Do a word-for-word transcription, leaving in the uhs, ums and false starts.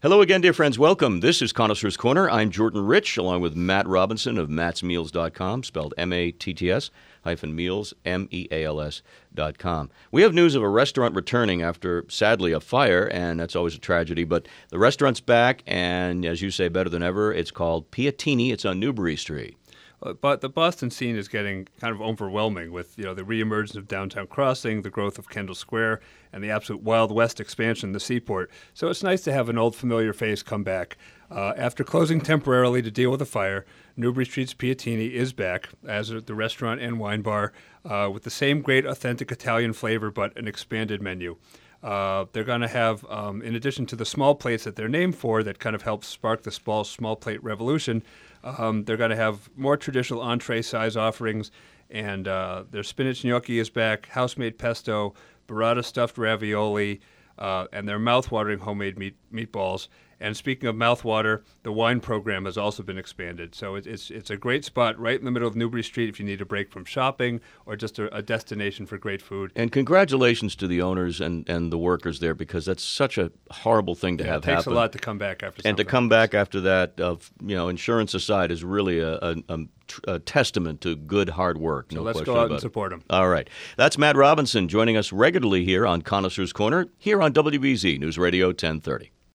Hello again, dear friends. Welcome. This is Connoisseur's Corner. I'm Jordan Rich, along with Matt Robinson of matts meals dot com, spelled M A T T S hyphen meals, M E A L S dot com. We have news of a restaurant returning after, sadly, a fire, and that's always a tragedy, but the restaurant's back, and as you say, better than ever. It's called Piatini. It's on Newbury Street. But the Boston scene is getting kind of overwhelming with, you know, the reemergence of Downtown Crossing, the growth of Kendall Square, and the absolute Wild West expansion of the Seaport. So it's nice to have an old familiar face come back. Uh, after closing temporarily to deal with a fire, Newbury Street's Piatini is back as the restaurant and wine bar uh, with the same great authentic Italian flavor but an expanded menu. Uh, they're going to have, um, in addition to the small plates that they're named for that kind of helps spark the small, small plate revolution, um, they're going to have more traditional entree size offerings, and uh, their spinach gnocchi is back, house-made pesto, burrata stuffed ravioli, uh, and their mouth-watering homemade meat, meatballs. And speaking of mouthwater, the wine program has also been expanded. So it, it's it's a great spot right in the middle of Newbury Street if you need a break from shopping or just a, a destination for great food. And congratulations to the owners and, and the workers there, because that's such a horrible thing to yeah, have happen. It takes happen. a lot to come back after something. And to come back after that, of you know, insurance aside, is really a, a, a, a testament to good hard work. So no let's question go out about and it. support them. All right. That's Matt Robinson joining us regularly here on Connoisseur's Corner, here on W B Z News Radio ten thirty.